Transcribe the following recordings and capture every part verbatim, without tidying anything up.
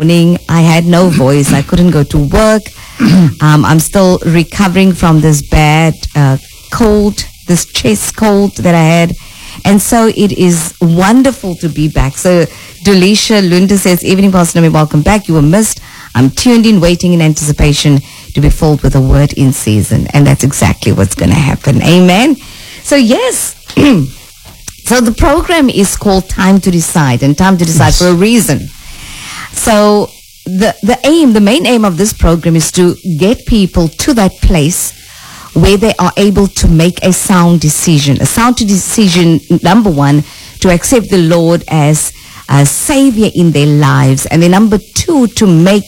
morning. I had no voice. I couldn't go to work. Um, I'm still recovering from this bad uh, cold, this chest cold that I had. And so it is wonderful to be back. So Delisha Lunda says, evening, Pastor Naomi, welcome back. You were missed. I'm tuned in, waiting in anticipation to be filled with a word in season. And that's exactly what's going to happen. Amen. So yes, so the program is called Time to Decide, and Time to Decide yes. for a reason. So the, the aim, the main aim of this program is to get people to that place where they are able to make a sound decision. A sound decision, number one, to accept the Lord as a Savior in their lives. And then number two, to make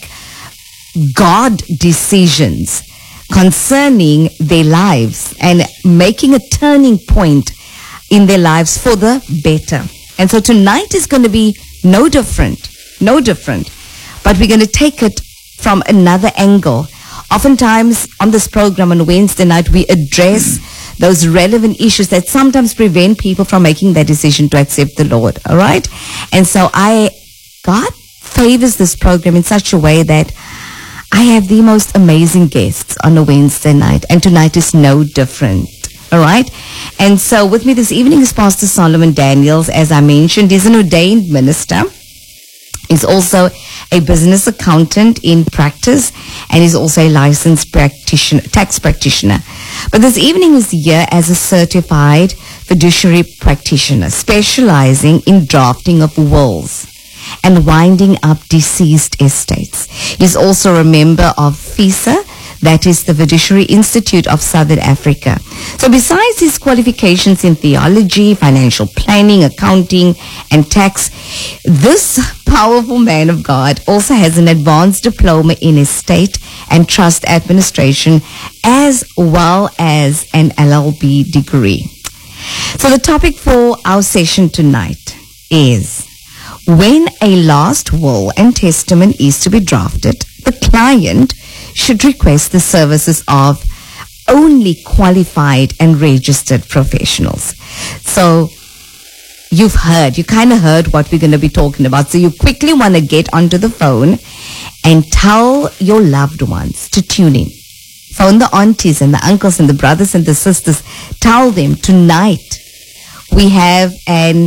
God decisions concerning their lives and making a turning point in their lives for the better. And so tonight is going to be no different, no different. But we're going to take it from another angle. Oftentimes on this program on Wednesday night, we address those relevant issues that sometimes prevent people from making that decision to accept the Lord. All right? And so I, God favors this program in such a way that I have the most amazing guests on a Wednesday night, and tonight is no different. All right? And so with me this evening is Pastor Solomon Daniels. As I mentioned, he's an ordained minister. He's also a business accountant in practice, and he's also a licensed practitioner, tax practitioner. But this evening is here as a certified fiduciary practitioner, specializing in drafting of wills and winding up deceased estates. He's also a member of FISA, that is the Fiduciary Institute of Southern Africa. So besides his qualifications in theology, financial planning, accounting, and tax, this powerful man of God also has an advanced diploma in estate and trust administration, as well as an L L B degree. So the topic for our session tonight is, when a last will and testament is to be drafted, the client should request the services of only qualified and registered professionals. So you've heard, you kind of heard what we're going to be talking about. So you quickly want to get onto the phone and tell your loved ones to tune in. Phone the aunties and the uncles and the brothers and the sisters. Tell them tonight we have an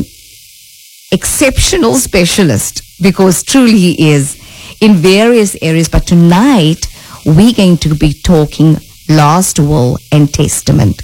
exceptional specialist, because truly he is in various areas. But tonight we're going to be talking last will and testament.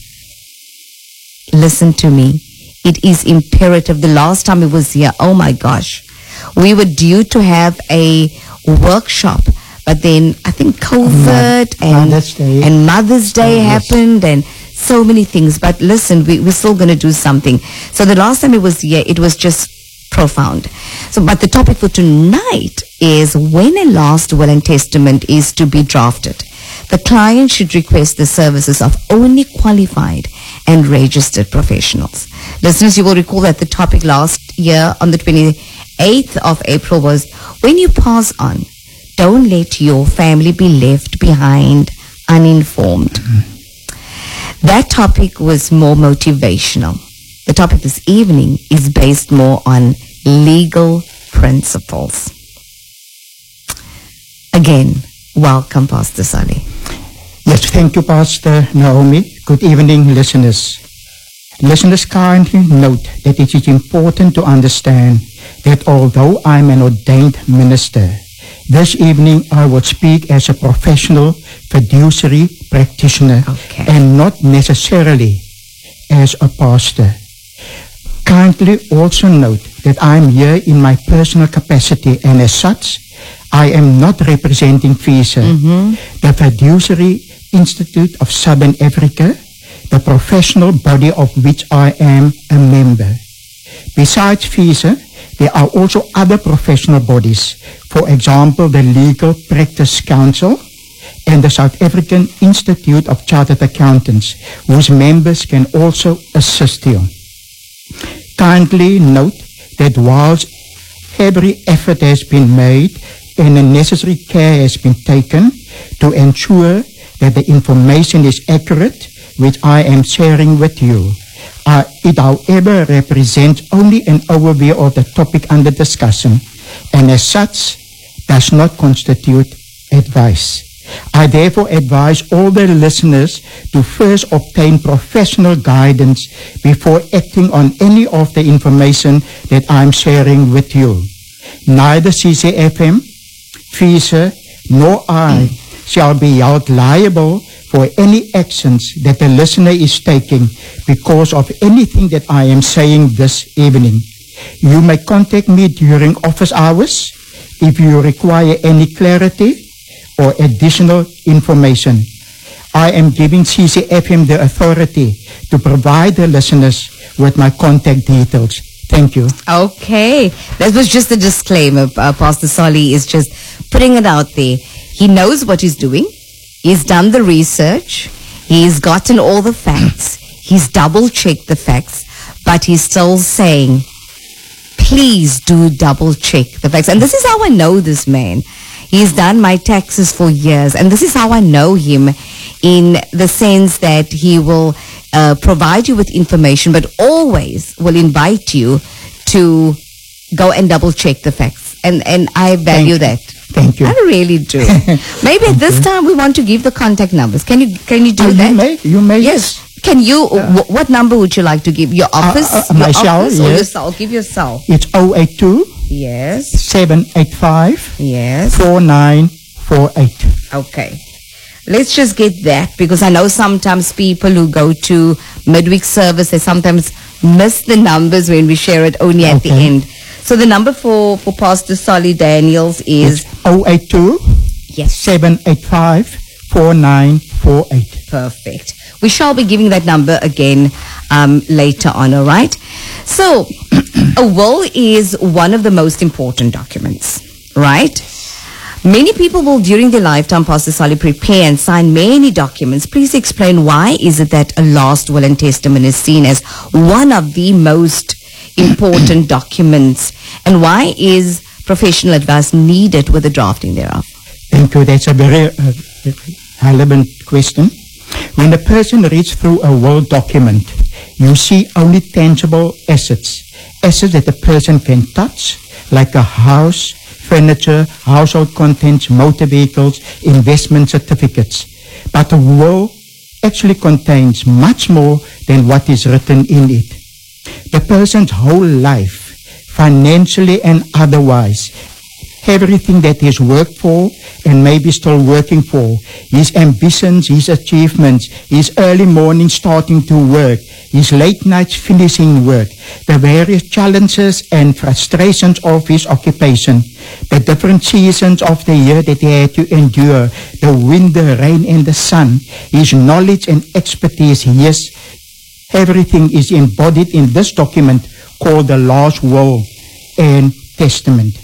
Listen to me. It is imperative. The last time it was here, oh my gosh, we were due to have a workshop, but then I think COVID and Mother's Day, and Mother's Day oh, happened, yes. and so many things. But listen, we, we're still going to do something. So the last time it was here, it was just profound. So, but the topic for tonight is, when a last will and testament is to be drafted, the client should request the services of only qualified and registered professionals. Listeners, you will recall that the topic last year on the twenty-eighth of April was, when you pass on, don't let your family be left behind uninformed. Mm-hmm. That topic was more motivational. The topic this evening is based more on legal principles. Again, welcome, Pastor Sally. Yes, thank you, Pastor Naomi. Good evening, listeners. Listeners, kindly note that it is important to understand that although I'm an ordained minister, this evening I will speak as a professional fiduciary practitioner, okay, and not necessarily as a pastor. Kindly also note that I'm here in my personal capacity, and as such, I am not representing FISA, mm-hmm. the Fiduciary Institute of Southern Africa, the professional body of which I am a member. Besides FISA, there are also other professional bodies, for example, the Legal Practice Council and the South African Institute of Chartered Accountants, whose members can also assist you. Kindly note that whilst every effort has been made and the necessary care has been taken to ensure that the information is accurate, which I am sharing with you, uh, it however represents only an overview of the topic under discussion, and as such does not constitute advice. I therefore advise all the listeners to first obtain professional guidance before acting on any of the information that I'm sharing with you. Neither C C F M, FISA, nor I shall be held liable for any actions that the listener is taking because of anything that I am saying this evening. You may contact me during office hours if you require any clarity or additional information. I am giving C C F M the authority to provide the listeners with my contact details. Thank you. Okay. That was just a disclaimer. Uh, Pastor Solly is just putting it out there. He knows what he's doing. He's done the research. He's gotten all the facts. He's double-checked the facts. But he's still saying, please do double-check the facts. And this is how I know this man. He's done my taxes for years. And this is how I know him, in the sense that he will uh, provide you with information, but always will invite you to go and double-check the facts. And, and I value that. Thank you. I really do. Maybe at this time we want to give the contact numbers. Can you can you do uh, that? You may. You may. Yes. Can you? Uh, w- what number would you like to give? Your office? Uh, uh, your my cell, office or yes. your cell? Give your cell. It's oh eight two, Yes. seven eight five, Yes. four nine four eight. Okay. Let's just get that, because I know sometimes people who go to midweek service, they sometimes miss the numbers when we share it only at Okay. the end. So the number for, for Pastor Solly Daniels is It's oh eight two, yes, seven eight five, four nine four eight. perfect. We shall be giving that number again um, later on, all right? So, a will is one of the most important documents, right? Many people will, during their lifetime, Pastor Solly, prepare and sign many documents. Please explain, why is it that a last will and testament is seen as one of the most important documents, and why is professional advice needed with the drafting thereof? Thank you. That's a very uh, relevant question. When a person reads through a will document, you see only tangible assets, assets that a person can touch, like a house, furniture, household contents, motor vehicles, investment certificates. But a will actually contains much more than what is written in it. The person's whole life, financially and otherwise, everything that he's worked for and maybe still working for, his ambitions, his achievements, his early morning starting to work, his late nights finishing work, the various challenges and frustrations of his occupation, the different seasons of the year that he had to endure, the wind, the rain, and the sun, his knowledge and expertise, yes, everything is embodied in this document called the last will and testament.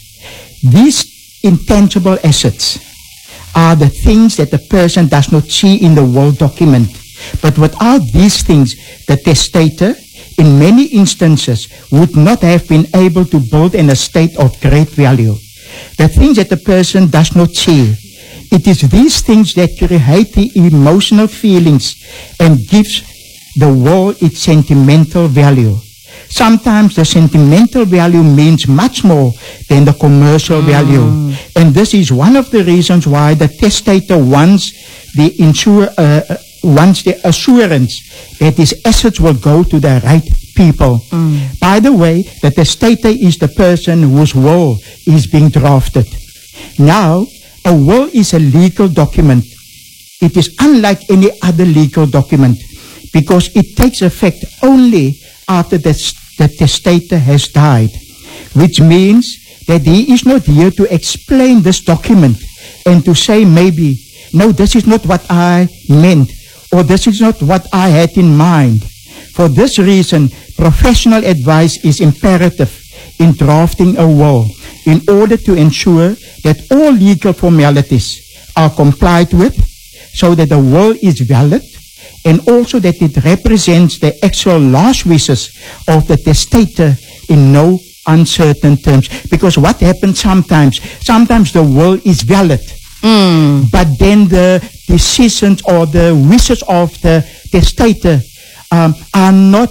These intangible assets are the things that the person does not see in the will document. But without these things, the testator, in many instances, would not have been able to build an estate of great value. The things that the person does not see, it is these things that create the emotional feelings and gives the will its sentimental value. Sometimes the sentimental value means much more than the commercial mm. value. And this is one of the reasons why the testator wants the insure, uh, wants the assurance that his assets will go to the right people. Mm. By the way, the testator is the person whose will is being drafted. Now, a will is a legal document. It is unlike any other legal document because it takes effect only after the, the testator has died, which means that he is not here to explain this document and to say maybe, no, this is not what I meant, or this is not what I had in mind. For this reason, professional advice is imperative in drafting a will in order to ensure that all legal formalities are complied with so that the will is valid, and also that it represents the actual last wishes of the testator in no uncertain terms. Because what happens sometimes, sometimes the will is valid, mm. but then the decisions or the wishes of the testator um, are not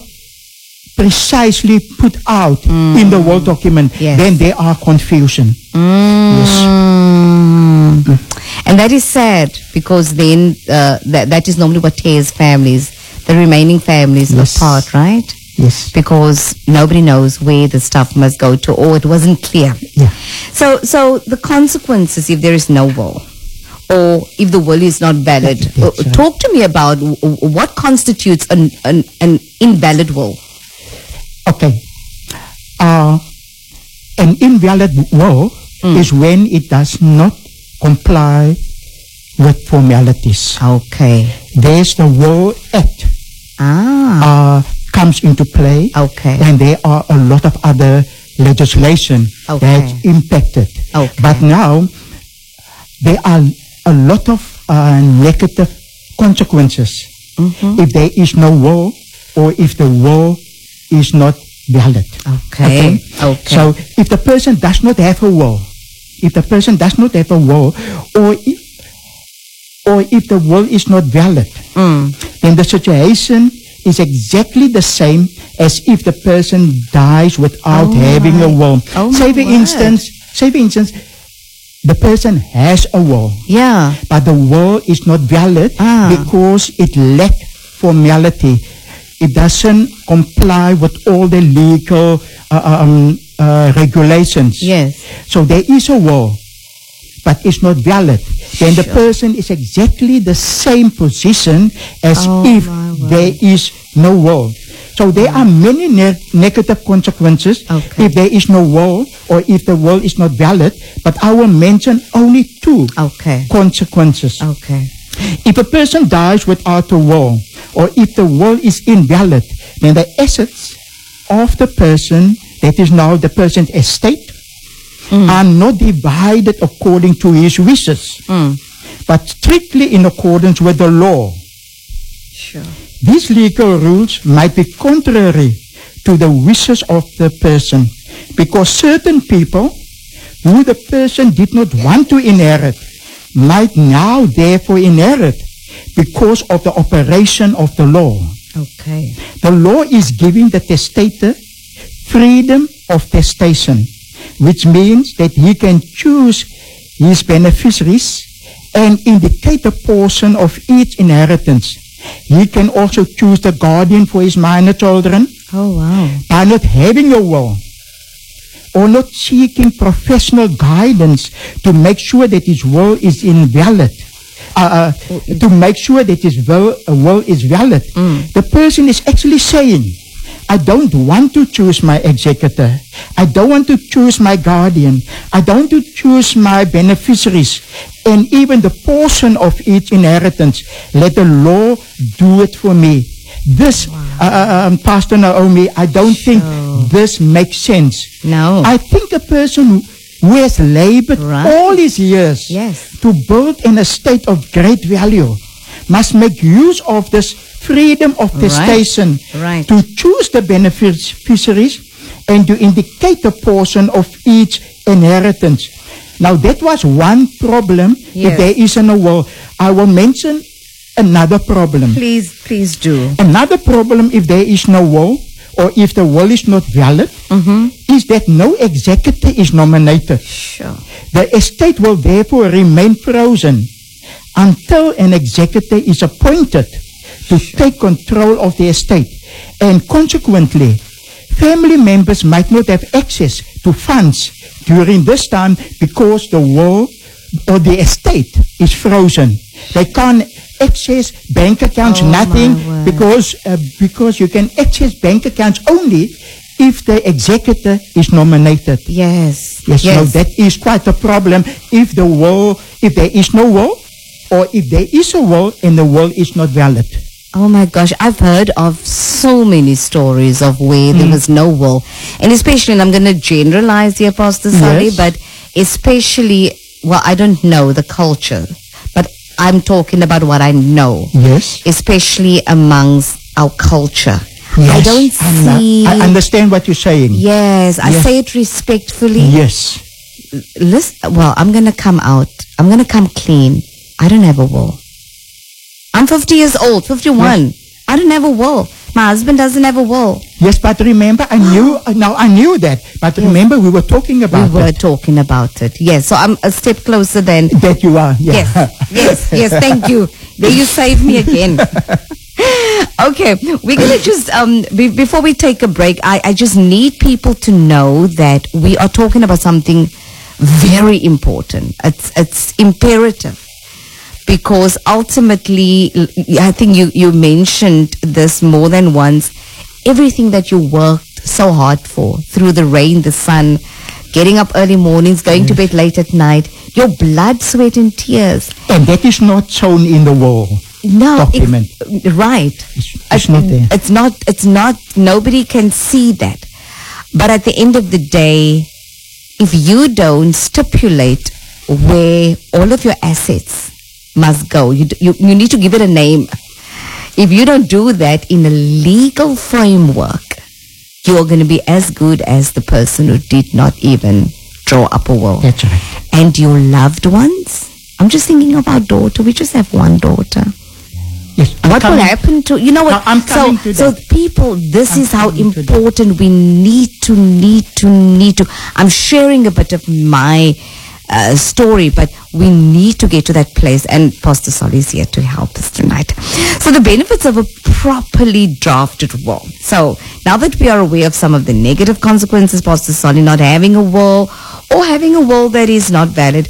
precisely put out mm. in the will document. Yes. Then there are confusion. Mm. Yes. And that is sad because then uh, that, that is normally what tears families, the remaining families Yes. apart, right? Yes. Because nobody knows where the stuff must go to, or it wasn't clear. Yeah. So, so the consequences if there is no will, or if the will is not valid. That's Uh, right. Talk to me about w- w- what constitutes an, an, an invalid will. Okay. Uh, an invalid will Mm. is when it does not comply with formalities. Okay. There's the Will Act Ah. uh, comes into play, Okay. and there are a lot of other legislation Okay. that's impacted. Okay. But now there are a lot of uh, negative consequences Mhm. if there is no will or if the will is not valid. Okay. Okay. So if the person does not have a will, if the person does not have a will, or if, or if the will is not valid, Mm. then the situation is exactly the same as if the person dies without Oh having a my- will. oh say my for word. instance, say for instance, the person has a will, Yeah. but the will is not valid Ah. because it lacks formality. It doesn't comply with all the legal uh, um, uh, regulations. Yes. So there is a will, but it's not valid. Then the Sure. person is exactly the same position as Oh, if my word. there is no will. So there are many ne- negative consequences Okay. if there is no will or if the will is not valid, but I will mention only two Okay. consequences. Okay. If a person dies without a will, or if the will is invalid, then the assets of the person, that is now the person's estate, Mm. are not divided according to his wishes, Mm. but strictly in accordance with the law. Sure. These legal rules might be contrary to the wishes of the person, because certain people who the person did not want to inherit might now therefore inherit because of the operation of the law. Okay. The law is giving the testator freedom of testation, which means that he can choose his beneficiaries and indicate a portion of each inheritance. He can also choose the guardian for his minor children Oh wow. by not having a will or not seeking professional guidance to make sure that his will is invalid. Uh, uh, to make sure that his will, uh, will is valid. Mm. The person is actually saying, I don't want to choose my executor. I don't want to choose my guardian. I don't want to choose my beneficiaries. And even the portion of each inheritance, let the law do it for me. This, uh, um, Pastor Naomi, I don't think Sure. this makes sense. No. I think a person who has labored Right. all his years Yes. to build an estate of great value must make use of this freedom of Right. testation Right. to choose the beneficiaries and to indicate a portion of each inheritance. Now that was one problem Yes. if there isn't a will. I will mention another problem. Please, please do. Another problem if there is no will or if the will is not valid Mm-hmm. is that no executor is nominated. Sure. The estate will therefore remain frozen until an executor is appointed to take control of the estate, and consequently, family members might not have access to funds during this time because the will or the estate is frozen. They can't access bank accounts, Oh, my nothing, word. because uh, because you can access bank accounts only if the executor is nominated. Yes. Yes, no, that is quite a problem if the will, if there is no will, or if there is a will and the will is not valid. Oh my gosh, I've heard of so many stories of where there was no will. And especially, and I'm going to generalize here, Pastor Sally, Yes. but especially, well, I don't know the culture, but I'm talking about what I know, Yes. especially amongst our culture. I Yes. don't I'm, uh, see... I understand what you're saying. Yes, I Yes. say it respectfully. Yes. Listen, well, I'm going to come out. I'm going to come clean. I don't have a will. I'm fifty years old, fifty-one. I don't have a will. My husband doesn't have a will. Yes, but remember, I knew, now I knew that, but Yes. remember we were talking about We were it. talking about it. Yes, so I'm a step closer than... That you are, yeah. Yes, yes, yes, thank you. There you saved me again. Okay, we're going to just, um, be, before we take a break, I, I just need people to know that we are talking about something very important. It's, it's imperative. Because ultimately, I think you, you mentioned this more than once, everything that you worked so hard for, through the rain, the sun, getting up early mornings, going to bed late at night, your blood, sweat and tears. And that is not shown in the wall No, document. It, right. It's, it's not there. It's not, it's not, nobody can see that. But at the end of the day, if you don't stipulate where all of your assets must go, you, you, you need to give it a name. If you don't do that in a legal framework, you are going to be as good as the person who did not even draw up a will. That's right. And your loved ones, I'm just thinking of our daughter. We just have one daughter. Yes, I'm What will coming- happen to, you know what? Now, I'm coming so, to so that. people, this I'm is how coming to that. important we need to, need to, need to. I'm sharing a bit of my uh, story, but we need to get to that place, and Pastor Solly is here to help us tonight. So the benefits of a properly drafted will. So now that we are aware of some of the negative consequences, Pastor Solly, not having a will or having a will that is not valid,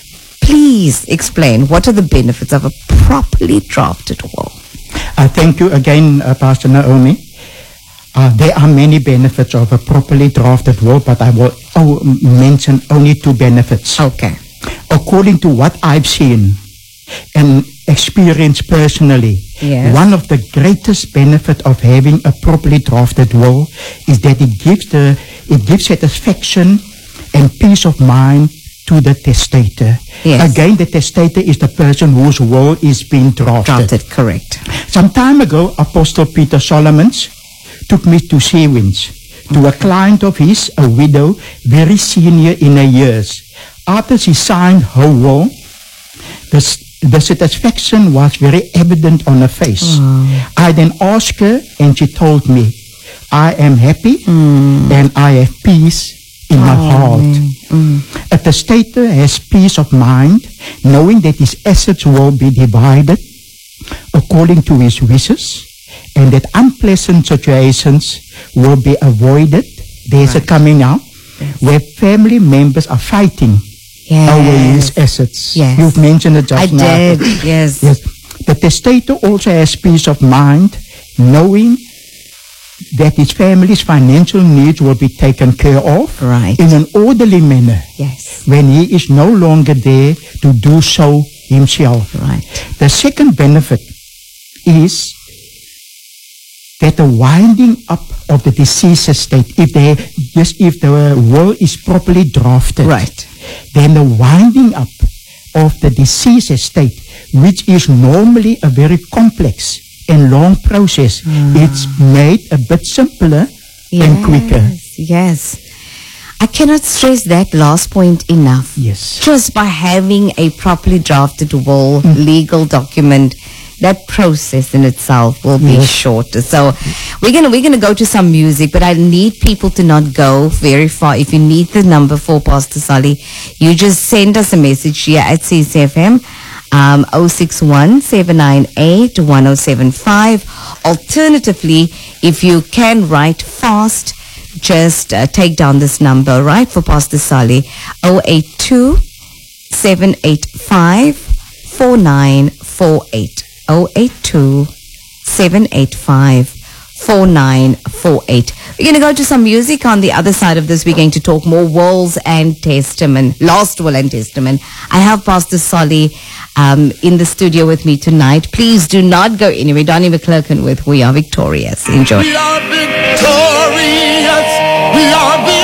please explain what are the benefits of a properly drafted will. Uh, thank you again, uh, Pastor Naomi. Uh, there are many benefits of a properly drafted will, but I will oh, m- mention only two benefits. Okay. According to what I've seen and experienced personally, Yes. one of the greatest benefit of having a properly drafted will is that it gives the it gives satisfaction and peace of mind to the testator. Yes. Again, the testator is the person whose will is being drafted. Drafted, correct. Some time ago, Apostle Peter Solomons took me to Seawinds, to a client of his, a widow, very senior in her years. After she signed her will, the, s- the satisfaction was very evident on her face. I then asked her, and she told me, I am happy and I have peace in my heart. A testator has peace of mind, knowing that his assets will be divided according to his wishes, and that unpleasant situations will be avoided. There's a Right. coming out where family members are fighting over his assets. Yes. You've mentioned it just I now. did, yes. Yes. The testator also has peace of mind, knowing that his family's financial needs will be taken care of Right. in an orderly manner Yes. when he is no longer there to do so himself. Right. The second benefit is that the winding up of the deceased estate, if they just if the will is properly drafted, Right. then the winding up of the deceased estate, which is normally a very complex and long process, it's made a bit simpler and quicker. Yes. I cannot stress that last point enough. Yes. Just by having a properly drafted will, legal document, that process in itself will be Yes. shorter. So we're gonna we're gonna go to some music, but I need people to not go very far. If you need the number for Pastor Solly, you just send us a message here at C C F M. Um, oh six one, seven nine eight, one oh seven five. Alternatively, if you can write fast, just uh, take down this number, right, for Pastor Solly, oh eight two, seven eight five, four nine four eight. oh eight two, seven eight five, four nine four eight. We're going to go to some music. On the other side of this, we're going to talk more wills and testament, lost will and testament. I have Pastor Solly um, in the studio with me tonight. Please do not go anywhere. Donnie McClurkin with We Are Victorious. Enjoy. We are victorious. We are victorious.